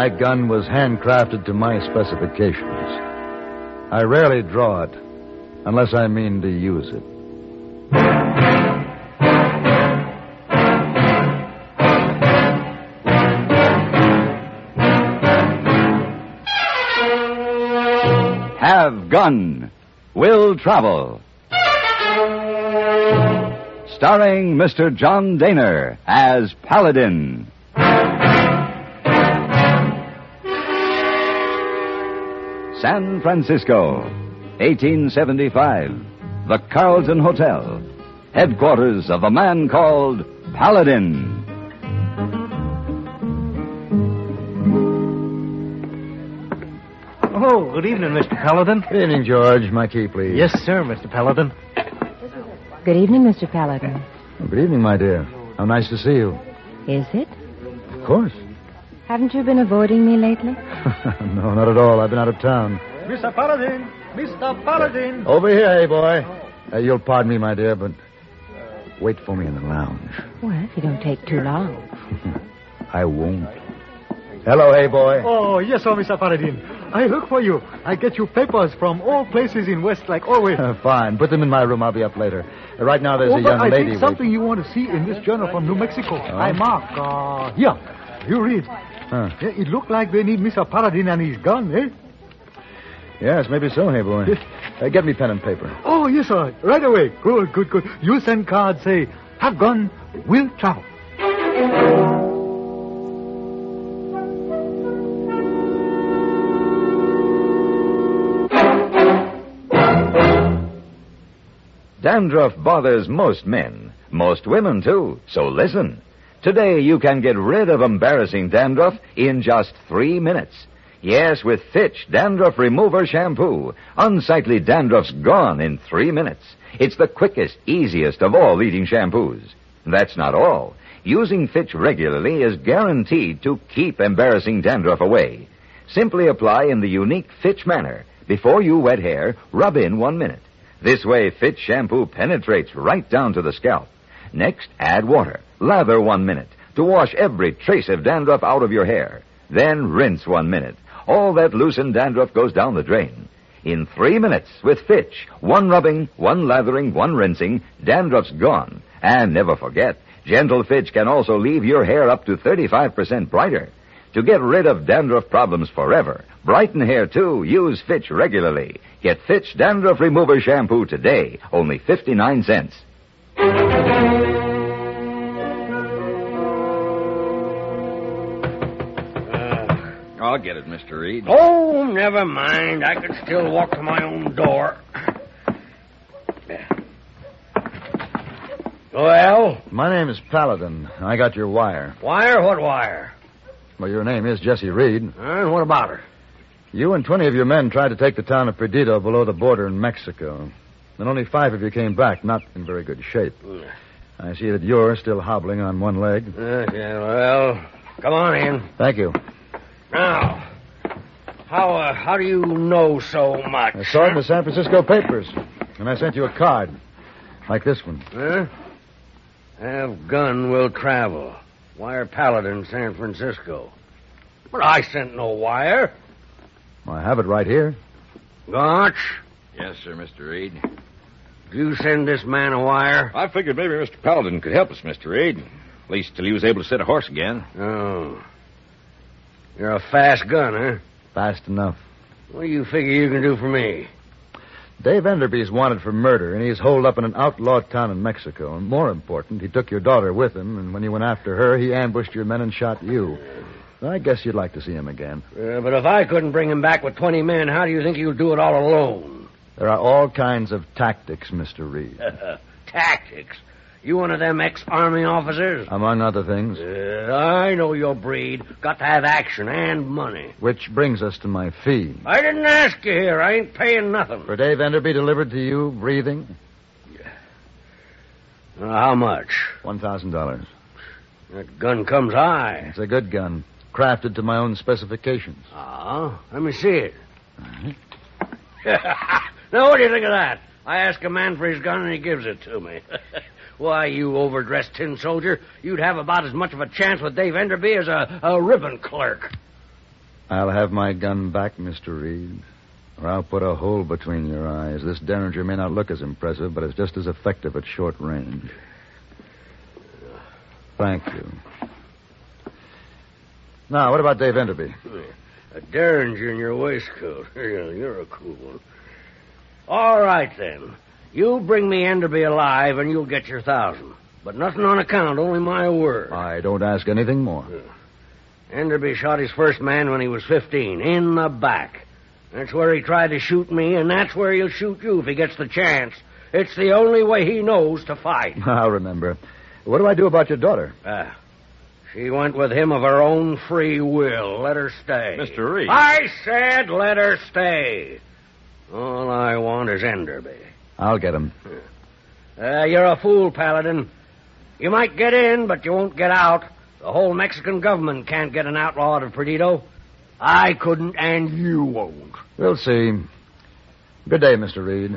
My gun was handcrafted to my specifications. I rarely draw it, unless I mean to use it. Have Gun, Will Travel. Starring Mr. John Dehner as Paladin. San Francisco, 1875. The Carlton Hotel, headquarters of a man called Paladin. Oh, good evening, Mr. Paladin. Good evening, George. My key, please. Yes, sir, Mr. Paladin. Good evening, Mr. Paladin. Oh, good evening, my dear. How nice to see you. Is it? Of course. Haven't you been avoiding me lately? No, not at all. I've been out of town. Mr. Paladin! Mr. Paladin! Over here, hey, boy. You'll pardon me, my dear, but wait for me in the lounge. Well, if you don't take too long. I won't. Hello, hey, boy. Oh, yes, sir, Mr. Paladin. I look for you. I get you papers from all places in West, like always. Fine. Put them in my room. I'll be up later. Right now, there's a young I lady. think something you want to see in this journal from New Mexico. I mark. Here. You read. Huh. Yeah, it looked like they need Mr. Paladin and his gun, eh? Yes, maybe so, hey, boy. Get me pen and paper. Oh, yes, sir. Right away. Good. You send cards, say, have gun, will travel. Dandruff bothers most men, most women, too. So listen. Today you can get rid of embarrassing dandruff in just 3 minutes. Yes, with Fitch Dandruff Remover Shampoo. Unsightly dandruff's gone in 3 minutes. It's the quickest, easiest of all leading shampoos. That's not all. Using Fitch regularly is guaranteed to keep embarrassing dandruff away. Simply apply in the unique Fitch manner. Before you wet hair, rub in 1 minute. This way, Fitch shampoo penetrates right down to the scalp. Next, add water. Lather 1 minute to wash every trace of dandruff out of your hair. Then rinse 1 minute. All that loosened dandruff goes down the drain. In 3 minutes, with Fitch, 1 rubbing, 1 lathering, 1 rinsing, dandruff's gone. And never forget, gentle Fitch can also leave your hair up to 35% brighter. To get rid of dandruff problems forever, brighten hair too, use Fitch regularly. Get Fitch Dandruff Remover Shampoo today, only 59 cents. I'll get it, Mr. Reed. Oh, never mind. I can still walk to my own door. Well? My name is Paladin. I got your wire. Wire? What wire? Well, your name is Jesse Reed. And what about her? You and 20 of your men tried to take the town of Perdido below the border in Mexico. And only 5 of you came back, not in very good shape. I see that you're still hobbling on 1 leg. Yeah, well, come on in. Thank you. Now, how do you know so much? I saw it in the San Francisco papers. And I sent you a card. Like this one. Huh? Have gun will travel. Wire Paladin, San Francisco. But I sent no wire. I have it right here. Gotch? Yes, sir, Mr. Reed. Did you send this man a wire? I figured maybe Mr. Paladin could help us, Mr. Reed. At least till he was able to sit a horse again. Oh. You're a fast gun, huh? Fast enough. What do you figure you can do for me? Dave Enderby's wanted for murder, and he's holed up in an outlaw town in Mexico. And more important, he took your daughter with him, and when he went after her, he ambushed your men and shot you. I guess you'd like to see him again. But if I couldn't bring him back with 20 men, how do you think you'll do it all alone? There are all kinds of tactics, Mr. Reed. Tactics? You one of them ex-army officers? Among other things. I know your breed. Got to have action and money. Which brings us to my fee. I didn't ask you here. I ain't paying nothing. For Dave Enderby delivered to you, breathing? How much? $1,000. That gun comes high. It's a good gun. Crafted to my own specifications. Oh, let me see it. Now, what do you think of that? I ask a man for his gun and he gives it to me. Why, you overdressed tin soldier, you'd have about as much of a chance with Dave Enderby as a ribbon clerk. I'll have my gun back, Mr. Reed, or I'll put a hole between your eyes. This Derringer may not look as impressive, but it's just as effective at short range. Thank you. Now, what about Dave Enderby? A Derringer in your waistcoat. You're a cool one. All right, then. You bring me Enderby alive, and you'll get your 1,000. But nothing on account, only my word. I don't ask anything more. Enderby shot his first man when he was 15, in the back. That's where he tried to shoot me, and that's where he'll shoot you if he gets the chance. It's the only way he knows to fight. I'll remember. What do I do about your daughter? She went with him of her own free will. Let her stay. Mr. Reed. I said let her stay. All I want is Enderby. I'll get him. You're a fool, Paladin. You might get in, but you won't get out. The whole Mexican government can't get an outlaw out of Perdido. I couldn't, and you won't. We'll see. Good day, Mr. Reed.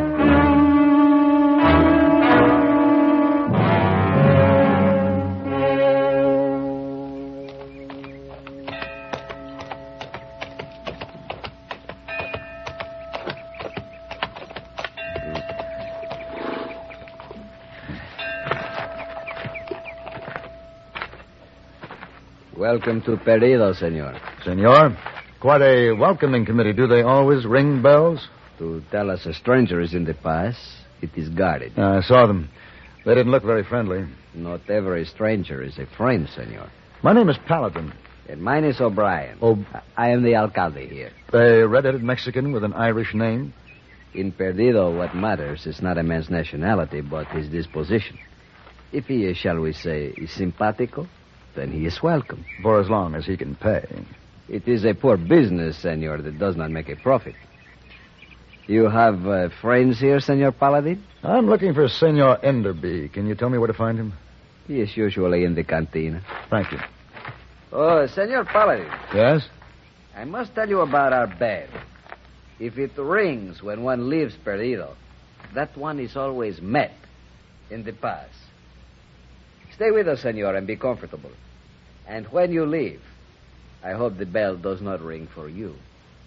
Welcome to Perdido, senor. Senor, quite a welcoming committee. Do they always ring bells? To tell us a stranger is in the pass, it is guarded. I saw them. They didn't look very friendly. Not every stranger is a friend, senor. My name is Paladin. And mine is O'Brien. I am the alcalde here. A red-headed Mexican with an Irish name? In Perdido, what matters is not a man's nationality, but his disposition. If he is, shall we say, is simpatico, then he is welcome. For as long as he can pay. It is a poor business, senor, that does not make a profit. You have friends here, Senor Paladin? I'm looking for Senor Enderby. Can you tell me where to find him? He is usually in the cantina. Thank you. Oh, Senor Paladin. Yes? I must tell you about our bell. If it rings when one leaves Perdido, that one is always met in the pass. Stay with us, senor, and be comfortable. And when you leave, I hope the bell does not ring for you.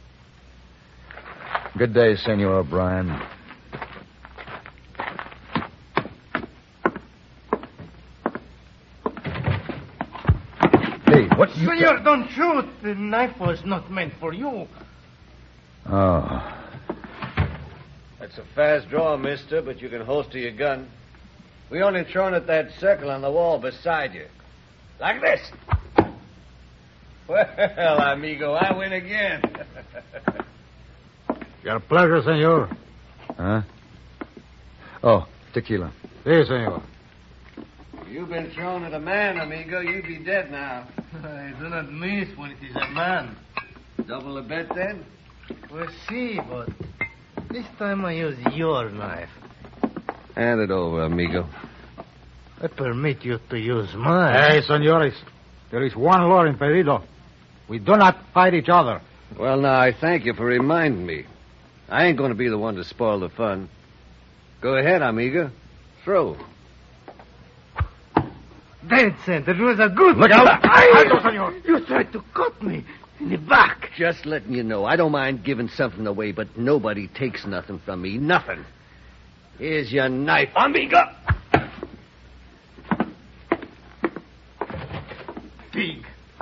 Good day, Senor O'Brien. Hey, what you... Senor, don't shoot. The knife was not meant for you. Oh. That's a fast draw, mister, but you can holster your gun. We only thrown at that circle on the wall beside you. Like this. Well, amigo, I win again. Your pleasure, senor. Huh? Oh, tequila. Si, senor. You've been thrown at a man, amigo. You'd be dead now. I do not miss when it is a man. Double the bet, then? Well, see, but this time I use your knife. Hand it over, amigo. I permit you to use mine. Hey, senores. There is one law in Perdido. We do not fight each other. Well, now, I thank you for reminding me. I ain't going to be the one to spoil the fun. Go ahead, amigo. Throw. Dead cent. It was a good... Look out! Alto, senor. You tried to cut me in the back. Just letting you know, I don't mind giving something away, but nobody takes nothing from me. Nothing. Here's your knife, amigo. Pig.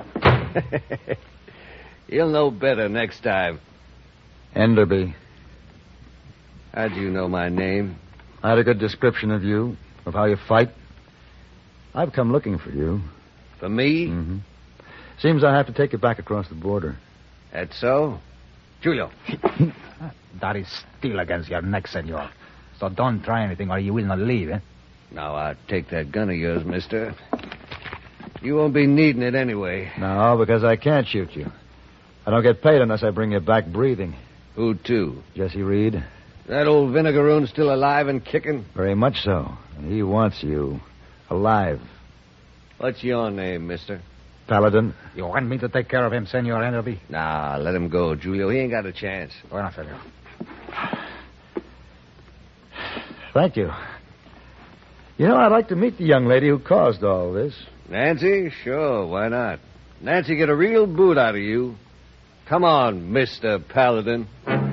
You'll know better next time. Enderby. How'd you know my name? I had a good description of you, of how you fight. I've come looking for you. For me? Mm-hmm. Seems I have to take you back across the border. That's so? Julio. That is still against your neck, senor. So don't try anything or you will not leave, eh? Now, I'll take that gun of yours, mister. You won't be needing it anyway. No, because I can't shoot you. I don't get paid unless I bring you back breathing. Who to? Jesse Reed. That old vinegaroon still alive and kicking? Very much so. And he wants you alive. What's your name, mister? Paladin. You want me to take care of him, Senor Enderby? Nah, let him go, Julio. He ain't got a chance. Bueno, senor. Thank you. You know, I'd like to meet the young lady who caused all this. Nancy? Sure, why not? Nancy get a real boot out of you. Come on, Mr. Paladin.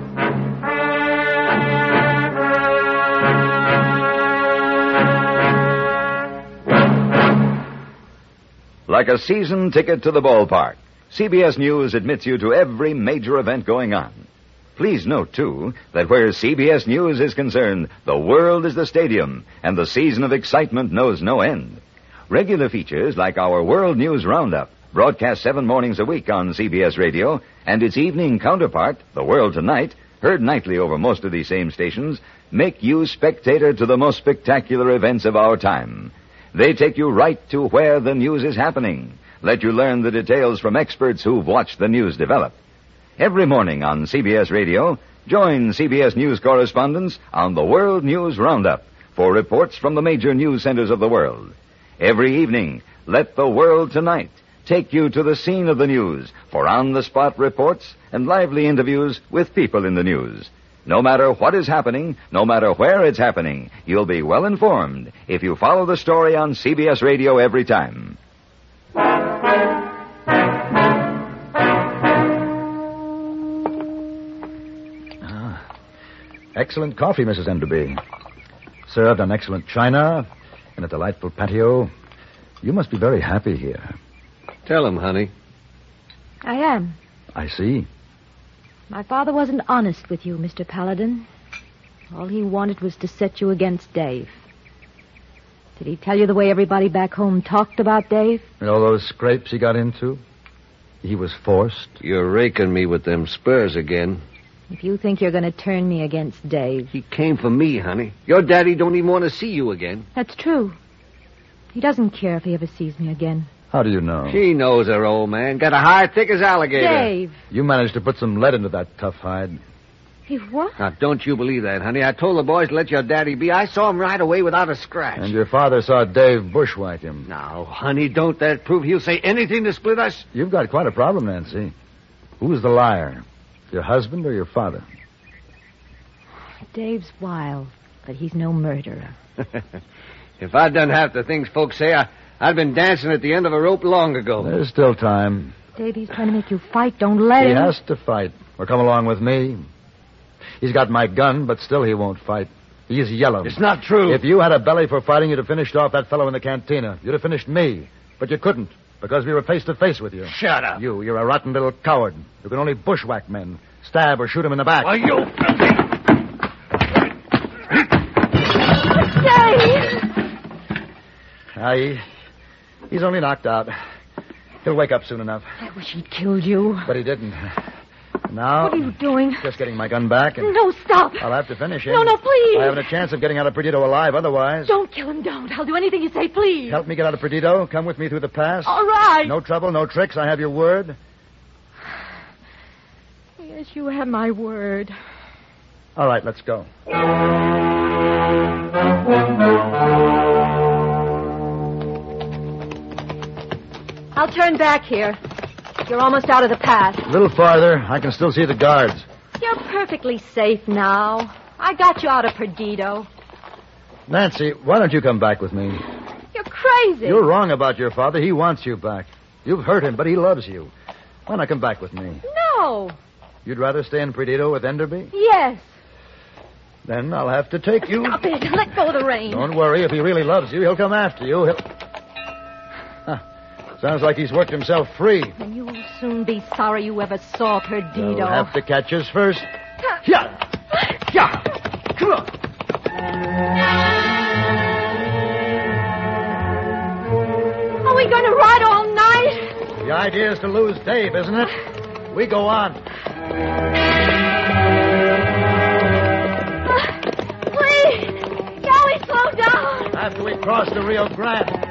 Like a season ticket to the ballpark, CBS News admits you to every major event going on. Please note, too, that where CBS News is concerned, the world is the stadium, and the season of excitement knows no end. Regular features like our World News Roundup, broadcast 7 mornings a week on CBS Radio, and its evening counterpart, The World Tonight, heard nightly over most of these same stations, make you spectator to the most spectacular events of our time. They take you right to where the news is happening, let you learn the details from experts who've watched the news develop. Every morning on CBS Radio, join CBS News correspondents on the World News Roundup for reports from the major news centers of the world. Every evening, let The World Tonight take you to the scene of the news for on-the-spot reports and lively interviews with people in the news. No matter what is happening, no matter where it's happening, you'll be well informed if you follow the story on CBS Radio every time. Excellent coffee, Mrs. Enderby. Served on excellent china in a delightful patio. You must be very happy here. Tell him, honey. I am. I see. My father wasn't honest with you, Mr. Paladin. All he wanted was to set you against Dave. Did he tell you the way everybody back home talked about Dave? And all those scrapes he got into? He was forced. You're raking me with them spurs again. If you think you're going to turn me against Dave... He came for me, honey. Your daddy don't even want to see you again. That's true. He doesn't care if he ever sees me again. How do you know? She knows her, old man. Got a hide thick as alligator. Dave! You managed to put some lead into that tough hide. He what? Now, don't you believe that, honey. I told the boys to let your daddy be. I saw him right away without a scratch. And your father saw Dave bushwhack him. Now, honey, don't that prove he'll say anything to split us? You've got quite a problem, Nancy. Who's the liar? Your husband or your father? Dave's wild, but he's no murderer. If I'd done half the things folks say, I'd been dancing at the end of a rope long ago. There's still time. Dave, he's trying to make you fight. Don't let him. He has to fight. Or come along with me. He's got my gun, but still he won't fight. He's yellow. It's not true. If you had a belly for fighting, you'd have finished off that fellow in the cantina. You'd have finished me. But you couldn't, because we were face to face with you. Shut up. You're a rotten little coward. You can only bushwhack men. Stab or shoot them in the back. Why, you... He's only knocked out. He'll wake up soon enough. I wish he'd killed you. But he didn't. Now... What are you doing? Just getting my gun back. And No, stop. I'll have to finish him. No, please. I haven't a chance of getting out of Perdido alive otherwise. Don't kill him, don't. I'll do anything you say, please. Help me get out of Perdido. Come with me through the pass. All right. No trouble, no tricks. I have your word. Yes, you have my word. All right, let's go. I'll turn back here. You're almost out of the pass. A little farther. I can still see the guards. You're perfectly safe now. I got you out of Perdido. Nancy, why don't you come back with me? You're crazy. You're wrong about your father. He wants you back. You've hurt him, but he loves you. Why not come back with me? No. You'd rather stay in Perdido with Enderby? Yes. Then I'll have to take you. Stop it. Let go of the reins. Don't worry. If he really loves you, he'll come after you. Sounds like he's worked himself free. And you'll soon be sorry you ever saw Perdido. You'll have to catch us first. Yeah. Yeah. Come on. Are we going to ride all night? The idea is to lose Dave, isn't it? We go on. Please, can we slow down? After we cross the Rio Grande.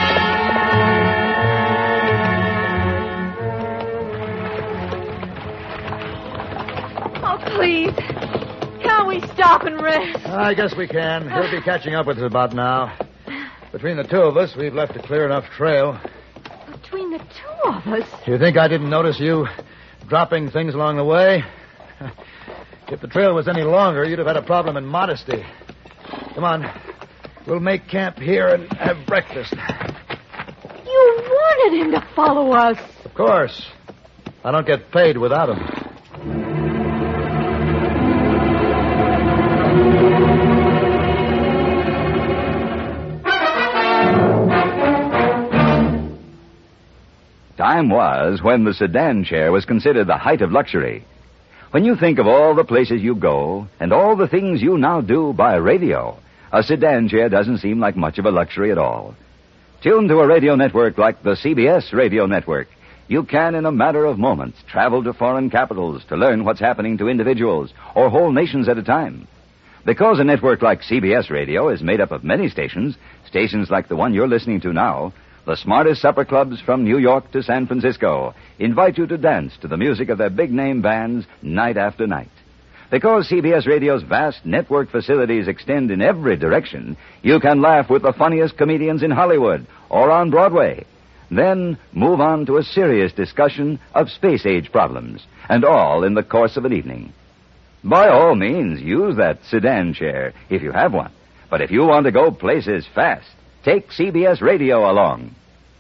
Oh, please. Can't we stop and rest? I guess we can. He'll be catching up with us about now. Between the two of us, we've left a clear enough trail. Between the two of us? You think I didn't notice you dropping things along the way? If the trail was any longer, you'd have had a problem in modesty. Come on. We'll make camp here and have breakfast. You wanted him to follow us. Of course. I don't get paid without him. Time was when the sedan chair was considered the height of luxury. When you think of all the places you go and all the things you now do by radio, a sedan chair doesn't seem like much of a luxury at all. Tuned to a radio network like the CBS radio network, you can, in a matter of moments, travel to foreign capitals to learn what's happening to individuals or whole nations at a time. Because a network like CBS radio is made up of many stations, stations like the one you're listening to now, the smartest supper clubs from New York to San Francisco invite you to dance to the music of their big-name bands night after night. Because CBS Radio's vast network facilities extend in every direction, you can laugh with the funniest comedians in Hollywood or on Broadway. Then move on to a serious discussion of space-age problems, and all in the course of an evening. By all means, use that sedan chair if you have one. But if you want to go places fast, take CBS Radio along.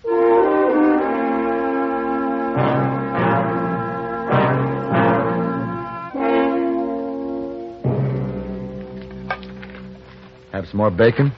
Have some more bacon?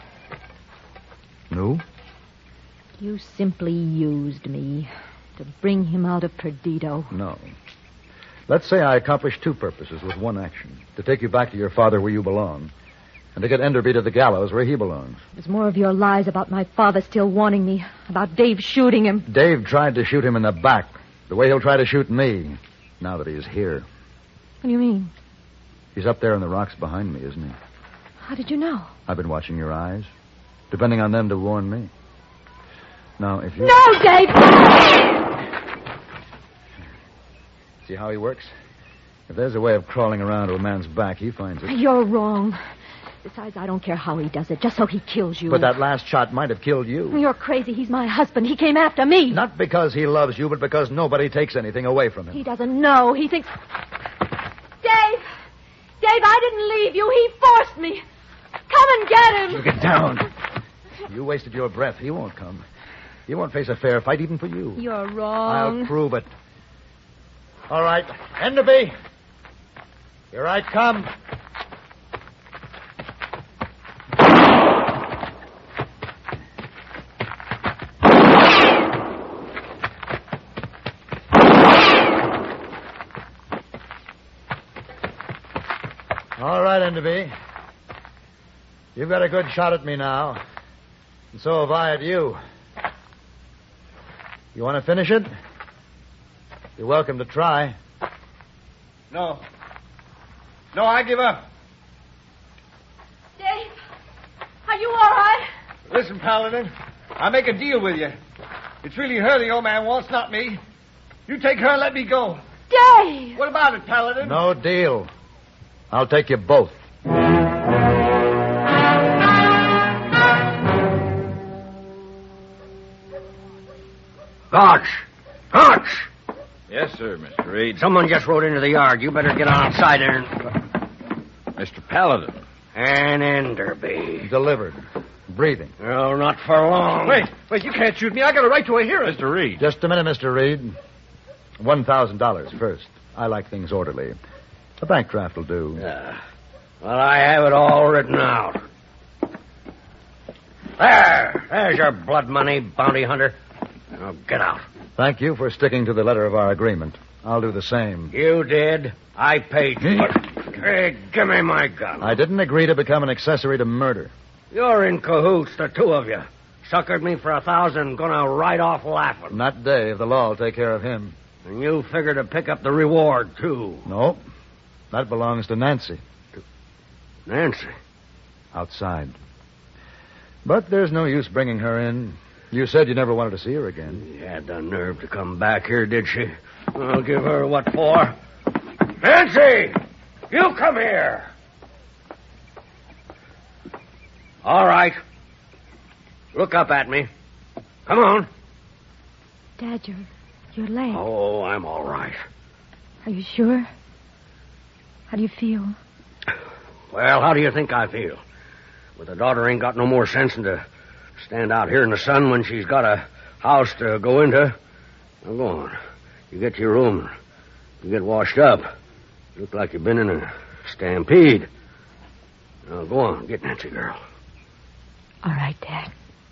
No? You simply used me to bring him out of Perdido. No. Let's say I accomplished two purposes with one action. To take you back to your father where you belong, and to get Enderby to the gallows where he belongs. It was more of your lies about my father still wanting me, about Dave shooting him. Dave tried to shoot him in the back, the way he'll try to shoot me, now that he's here. What do you mean? He's up there in the rocks behind me, isn't he? How did you know? I've been watching your eyes, depending on them to warn me. Now, if you... No, Dave! See how he works? If there's a way of crawling around to a man's back, he finds it. You're wrong. Besides, I don't care how he does it, just so he kills you. But that last shot might have killed you. You're crazy. He's my husband. He came after me. Not because he loves you, but because nobody takes anything away from him. He doesn't know. He thinks... Dave! Dave, I didn't leave you. He forced me. Come and get him. You get down. You wasted your breath. He won't come. He won't face a fair fight even for you. You're wrong. I'll prove it. All right. Enderby. Here I come. All right, Enderby. You've got a good shot at me now. And so have I at you. You want to finish it? You're welcome to try. No. No, I give up. Dave, are you all right? Listen, Paladin, I'll make a deal with you. It's really her the old man wants, not me. You take her and let me go. Dave! What about it, Paladin? No deal. I'll take you both. Gotch! Gotch! Yes, sir, Mr. Reed. Someone just rode into the yard. You better get on outside there and... Mr. Paladin. And Enderby. Delivered. Breathing. Oh, not for long. Wait, you can't shoot me. I got a right to a hearing. Mr. Reed. Just a minute, Mr. Reed. $1,000 first. I like things orderly. A bank draft will do. Well, I have it all written out. There's your blood money, bounty hunter. Now, get out. Thank you for sticking to the letter of our agreement. I'll do the same. You did. I paid you. Hey, give me my gun. I didn't agree to become an accessory to murder. You're in cahoots, the two of you. Suckered me for $1,000, gonna ride off laughing. Not Dave. The law will take care of him. And you figure to pick up the reward, too. No. That belongs to Nancy. Nancy? Outside. But there's no use bringing her in. You said you never wanted to see her again. She had the nerve to come back here, did she? I'll give her what for. Nancy! You come here! All right. Look up at me. Come on. Dad, your leg. Oh, I'm all right. Are you sure? How do you feel? Well, how do you think I feel? With a daughter ain't got no more sense than to stand out here in the sun when she's got a house to go into. Now, go on. You get to your room. You get washed up. You look like you've been in a stampede. Now, go on. Get Nancy, girl. All right, Dad.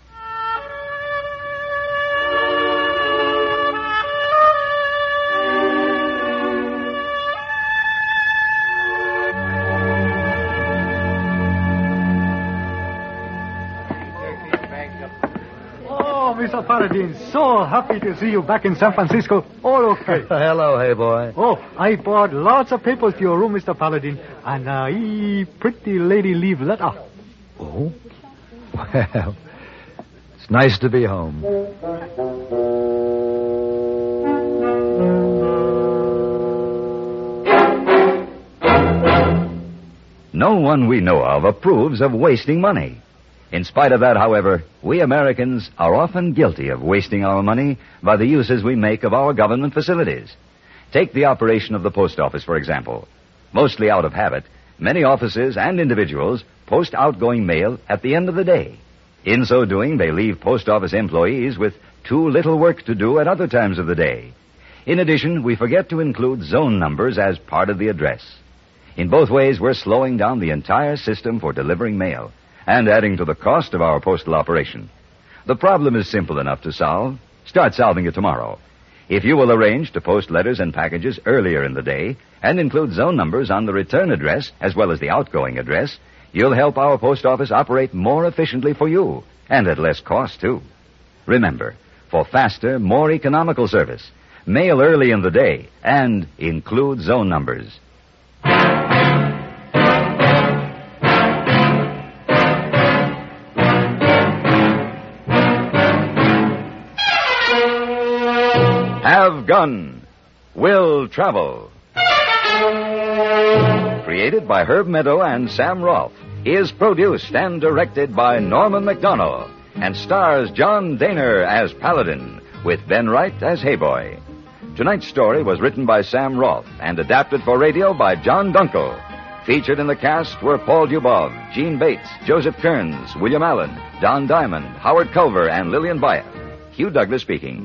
Oh, Mr. Paladin, so happy to see you back in San Francisco. All okay. Hello, hey boy. Oh, I brought lots of papers to your room, Mr. Paladin, and a pretty lady leave letter. Oh? Well, it's nice to be home. No one we know of approves of wasting money. In spite of that, however, we Americans are often guilty of wasting our money by the uses we make of our government facilities. Take the operation of the post office, for example. Mostly out of habit, many offices and individuals post outgoing mail at the end of the day. In so doing, they leave post office employees with too little work to do at other times of the day. In addition, we forget to include zone numbers as part of the address. In both ways, we're slowing down the entire system for delivering mail and adding to the cost of our postal operation. The problem is simple enough to solve. Start solving it tomorrow. If you will arrange to post letters and packages earlier in the day and include zone numbers on the return address as well as the outgoing address, you'll help our post office operate more efficiently for you and at less cost, too. Remember, for faster, more economical service, mail early in the day and include zone numbers. Have Gun, Will Travel. Created by Herb Meadow and Sam Rolfe, is produced and directed by Norman McDonnell, and stars John Daner as Paladin, with Ben Wright as Hayboy. Tonight's story was written by Sam Rolfe and adapted for radio by John Dunkel. Featured in the cast were Paul Dubov, Gene Bates, Joseph Kearns, William Allen, Don Diamond, Howard Culver, and Lillian Byatt. Hugh Douglas speaking.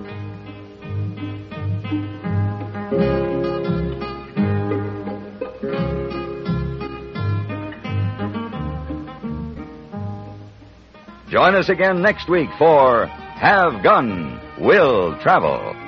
Join us again next week for Have Gun, Will Travel.